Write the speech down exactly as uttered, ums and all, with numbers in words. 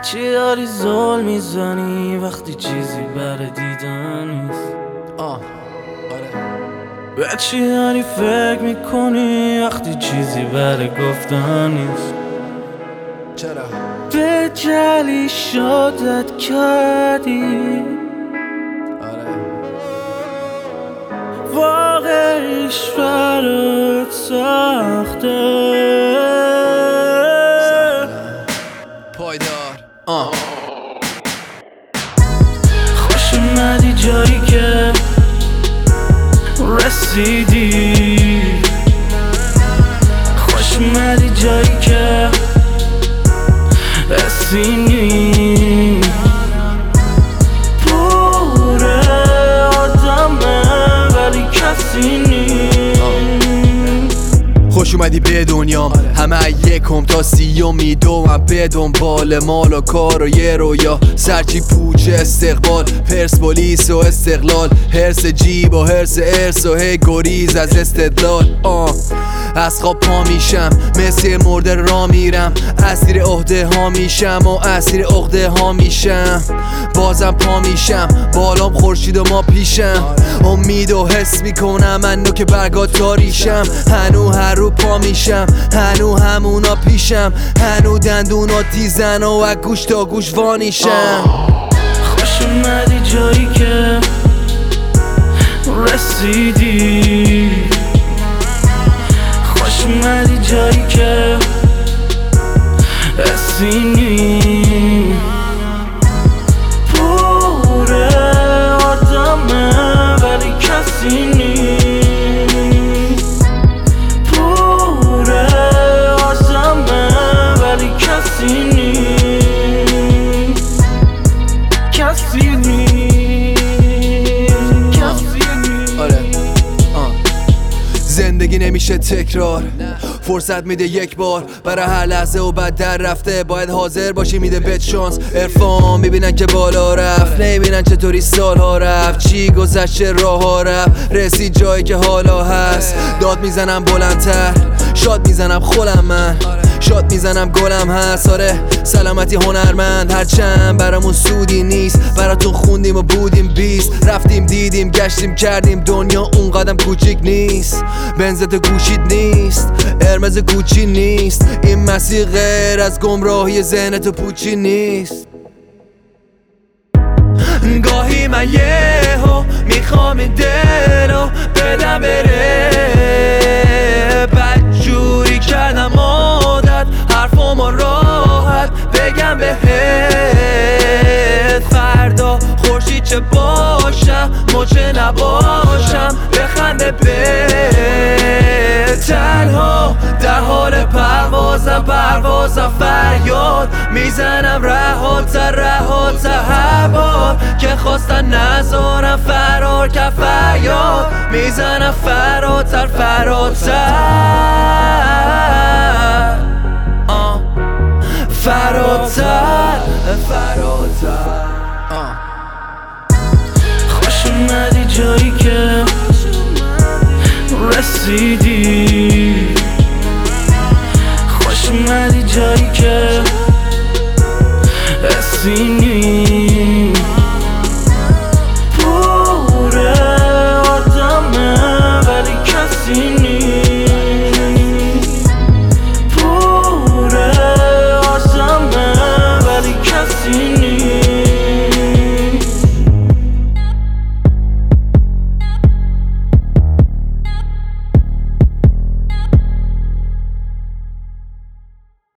چی داری زل میزنی وقتی چیزی برای دیدن نیست؟ آه آره. به چی داری فکر میکنی وقتی چیزی برای گفتن نیست؟ چرا؟ به جلی شادت کردی آره. واقعیش برات سخته پایدار آه خوش اومدی جایی که رسیدی، خوش اومدی جایی که رسیدی. پوره آدمه ولی کسی نیست. خوش اومدی به دنیام، همه یکم تا سیوم میدوم به دنبال مال و کار و یه رویا، سرچی پوچ استقبال، پرسپولیس و استقلال، هرس جیب و هرس ارس و هی گریز از استدلال. آه از خواب پا میشم مثل مرده را میرم، اسیر عهده ها میشم و اسیر عقده ها میشم، بازم پا میشم بالام خورشید و ما پیشم، امید و حس میکنم من که برگا تاریشم، هنو هر رو پا میشم هنو همونا پیشم، هنو دندونا تیزن و از گوش تا گوش وانیشم. خوش اومدی جایی که رسیدی، خوش اومدی جایی که رسیدی. پوره آدمه ولی کسی نیست. پوره آدمه ولی کسی نیست. کسی نیست. کسی نیست. آره آه. زندگی نمیشه تکرار، فرصت میده یک بار برای هر لحظه و بعد در رفته، باید حاضر باشی میده بهت شانس. عرفان میبینن که بالا رفت، نمیبینن چطوری سالها رفت، چی گذشت چه راه ها رفت، رسید جایی که حالا هست. داد میزنم بلندتر، شاد میزنم خولم من، شاد میزنم گلم هست. آره سلامتی هنرمند، هرچند برامون سودی نیست، براتون خوندیم و بودیم بیست، رفتیم دیدیم گشتیم کردیم، دنیا اون قدم کوچیک نیست، بنزت گوشید نیست، قرمز کوچی نیست، این مسیر غیر از گمراهی ذهنتو پوچی نیست. گاهی من یهو میخوام این دلو بدم بره، بدجوری کردم عادت حرفمو راحت بگم بهت، فردا خورشید چه باشم مچه نباشم بخنده به تنها در حال پروازم، پروازم فریاد میزنم رهاتر رهاتر هوا که خواستن نذارم فرار که فریاد میزنم فراتر فراتر آه. فراتر فراتر آه. خوش اومدی جایی که رسیدی، خوش اومدی جایی که